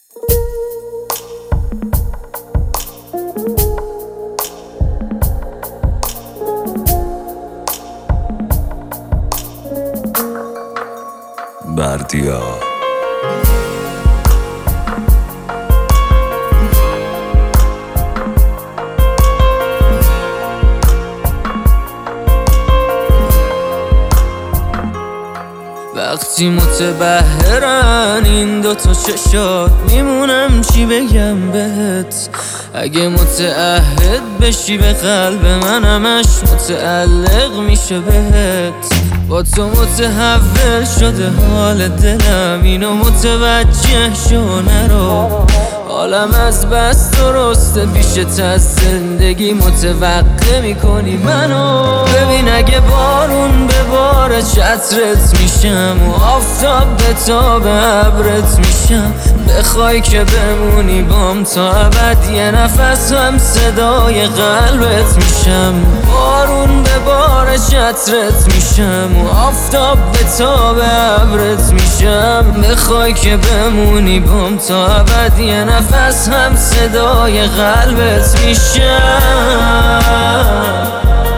بردیا وقتی متبهرن این دوتا چشات میمونم چی بگم بهت. اگه متعهد بشی به قلب من همش متعلق میشه بهت. با تو متحول شده حال دلم، اینو متوجه شو نرو. حالم از بس درسته پیشت از زندگی متوقع میکنی منو. ببین اگه بارون به بار چترت میشم و آفتاب به تاب ابرت میشم. بخوای که بمونی بام تا ابد یه نفس هم صدای قلبت میشم. بارون به بار چترت میشم و آفتاب به تاب ابرت میشم. بخوای که بمونی بام تا ابد یه نفس هم صدای قلبت میشم.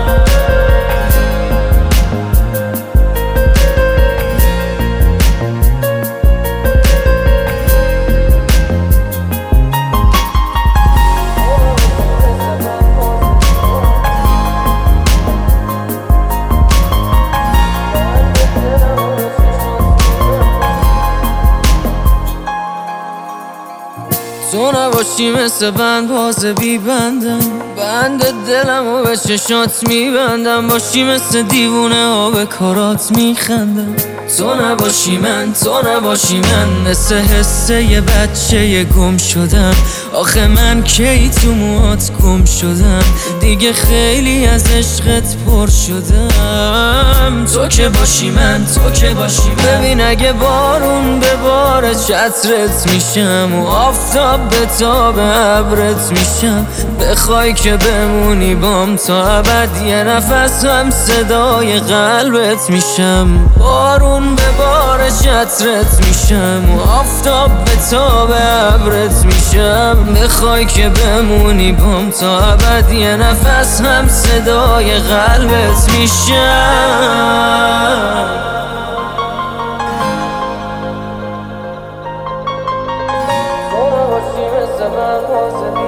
تو نباشی مثل بند باز بی بندم، بند دلم و به چشات میبندم. باشی مثل دیوونه ها به کارات میخندم. تو نباشی من، تو نباشی من، مثل حسه یه بچه گم شدم. آخه من کی تو موهات گم شدم، دیگه خیلی از عشقت پر شدم. تو که باشی من، تو که باشی من. ببین اگه بارون به بار چترت میشم و آفتاب به تاب ابرت میشم. بخوای که بمونی بام تا ابد یه نفس هم صدای قلبت میشم. بارون به بار چترت میشم و آفتاب به تاب ابرت میشم. بخوای که بمونی بام تا ابد یه نفس هم صدای قلبت میشم. تو نباشی مثل من